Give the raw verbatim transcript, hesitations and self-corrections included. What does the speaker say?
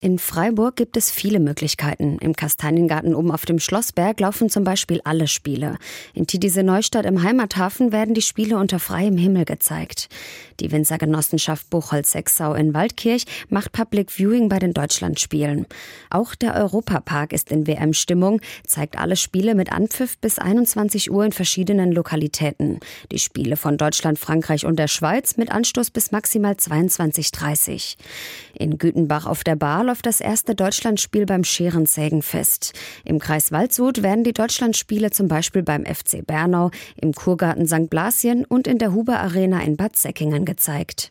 In Freiburg gibt es viele Möglichkeiten. Im Kastaniengarten oben auf dem Schlossberg laufen zum Beispiel alle Spiele. In Titisee-Neustadt im Heimathafen werden die Spiele unter freiem Himmel gezeigt. Die Winzergenossenschaft Buchholz-Sexau in Waldkirch macht Public Viewing bei den Deutschlandspielen. Auch der Europapark ist in W M-Stimmung, zeigt alle Spiele mit Anpfiff bis einundzwanzig Uhr in verschiedenen Lokalitäten. Die Spiele von Deutschland, Frankreich und der Schweiz mit Anstoß bis maximal zweiundzwanzig Uhr dreißig. In Gütenbach auf der Baar läuft das erste Deutschlandspiel beim Scherensägenfest. Im Kreis Waldshut werden die Deutschlandspiele zum Beispiel beim F C Bernau, im Kurgarten Sankt Blasien und in der Huber Arena in Bad Säckingen gezeigt.